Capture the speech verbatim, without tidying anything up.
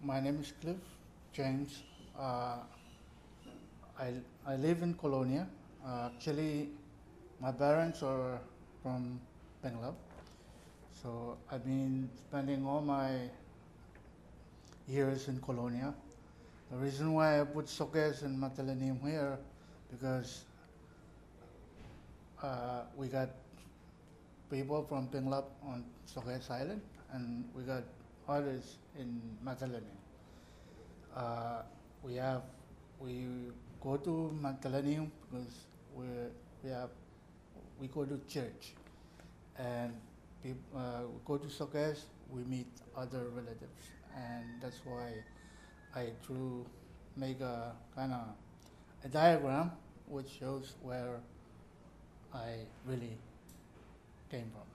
My name is Cliff James. Uh, I, I live in Colonia. Uh, actually, my parents are from Bengaluru. So I've been spending all my years in Colonia. The reason why I put Soques and Matalanim here because uh, we got people from Bengaluru on Soques Island and we got others in Matalanim. Uh, we have we go to Matalanim because we we have we go to church and peop, uh, we go to Soques, we meet other relatives, and that's why I drew make a kind of a diagram which shows where I really came from.